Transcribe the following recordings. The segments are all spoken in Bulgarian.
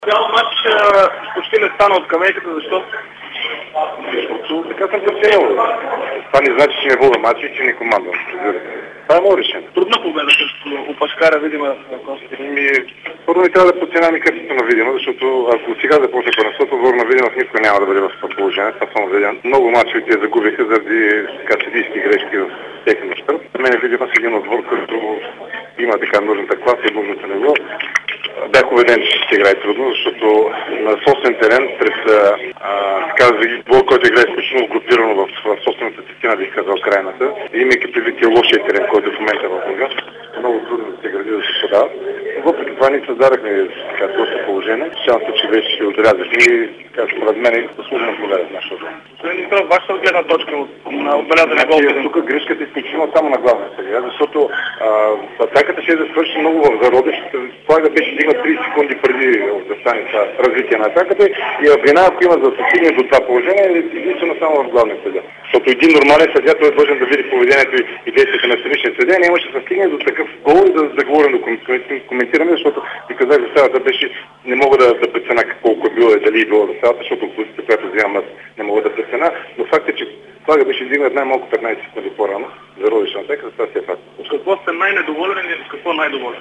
Цял матч почти не стана от камейката, защо? Защото така съм преценил. Това не значи, че не вода матча и че не командвам. Това е мое решение. Трудна победа срещу Опашкара, видима на Кости. Първо и трябва да подценяваме качеството на Видима, защото ако сега започне първенството, отбор на Видима никога няма да бъде в това положение. Това съм убеден. Много мачове те загубиха заради съдийски грешки в техния щърб. За мен Видима с един отбор, който има така нужната класа и нужното ниво. Бях убеден, че ще се играе трудно, защото на собствен терен, пред отбор, който играе изключително групирано в собствената тестина, бих казал, крайната, и имайки предвид и лошия терен, който в момента в Луга, много трудно да се гради да се подава. Въпреки това ние създадахме доста положение. Шансът, че вече отрязахме и според мен е заслужена победа в нашата отбор. Господин Димитров, вашата гледна точка на отбелязане гол. Тук грешката е изключително само на главния съдия, защото атаката ще да свърши много в зародиш. Това да беше дигнат 30 секунди преди да стане това развитие на атаката и вина, ако има за да стигне до това положение, е единствено само в главния съдия. Защото един нормален съдия, той е длъжен да види поведението и действията на страничния съдия, нямаше да стигне до такъв гол и да говорим, да коментираме, защото ви казах, засадата беше, не мога да преценя колко е било и дали е било засадата, защото позицията, която вземам аз, не мога да преценя, но факт е, че флага беше издигнат най-малко 15 секунди по-рано за родиш на атака, за това си е факт. От какво сте най-недоволен и с какво най-доволен?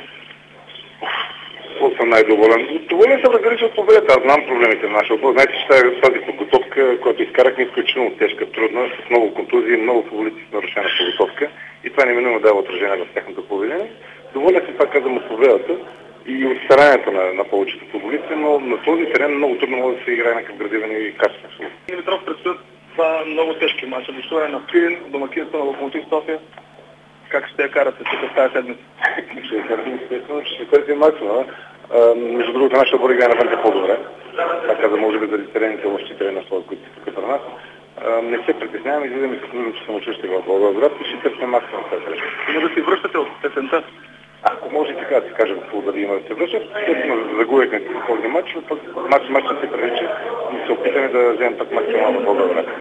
Какво съм най-доволен? Доволен съм, разбира се, от победата. Аз знам проблемите на нашия отбор. Знаете, че тази подготовка, която изкарахме, изключително тежка, трудна, с много контузии, много футболисти с нарушена подготовка и това неминуемо дава отражение в тяхното поведение. Доволен съм, пак казвам, от победата и от старанието на повечето футболисти, но на този терен много трудно може да се играе някакъв градивен и качествен. Димитров, предстоят това много тежки матча. Гостуване на Пирин, домакинство на Локомотив София. Как ще я карате тук тази седмица? Ще търсим, естествено, че ще търсим максимум. Между другото, нашата отбор играе навън по-добре. Така да може би заради терените лоши терени на своя, които са тук при нас. Не се притесняваме, излизаме с нужното самочувствие в Благоевград и ще търсим максимум тази среща. Има да си връщате от песента? Ако може така да си кажем, да има да се връщат, естествено загубихме този матч, но пък матч не се прилича и се опитаме да вземем пък максимално в Благоевград.